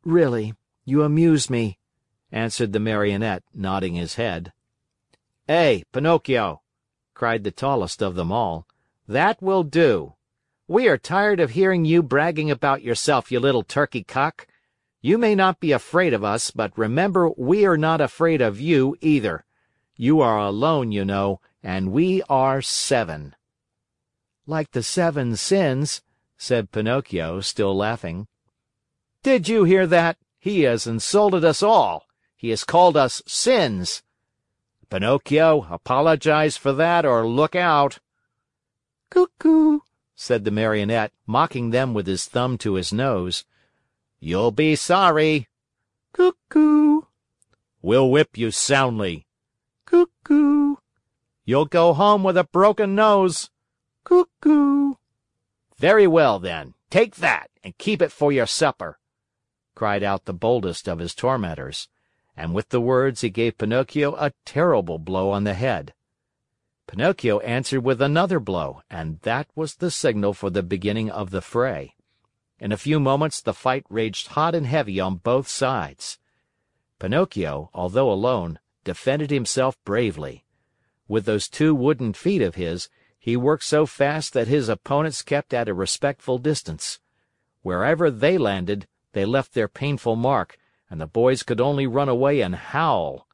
"Really, you amuse me," answered the Marionette, nodding his head. "Hey, Pinocchio!" cried the tallest of them all. "That will do. We are tired of hearing you bragging about yourself, you little turkey cock. You may not be afraid of us, but remember we are not afraid of you either. You are alone, you know, and we are 7." "Like the 7 sins," said Pinocchio, still laughing. "Did you hear that? He has insulted us all. He has called us sins. Pinocchio, apologize for that or look out." "Cuckoo!" said the Marionette, mocking them with his thumb to his nose. "You'll be sorry." "Cuckoo!" "We'll whip you soundly." "Cuckoo!" "You'll go home with a broken nose." "Cuckoo!" "Very well, then, take that and keep it for your supper," cried out the boldest of his tormentors, and with the words he gave Pinocchio a terrible blow on the head. Pinocchio answered with another blow, and that was the signal for the beginning of the fray. In a few moments the fight raged hot and heavy on both sides. Pinocchio, although alone, defended himself bravely. With those 2 wooden feet of his, he worked so fast that his opponents kept at a respectful distance. Wherever they landed, they left their painful mark, and the boys could only run away and howl.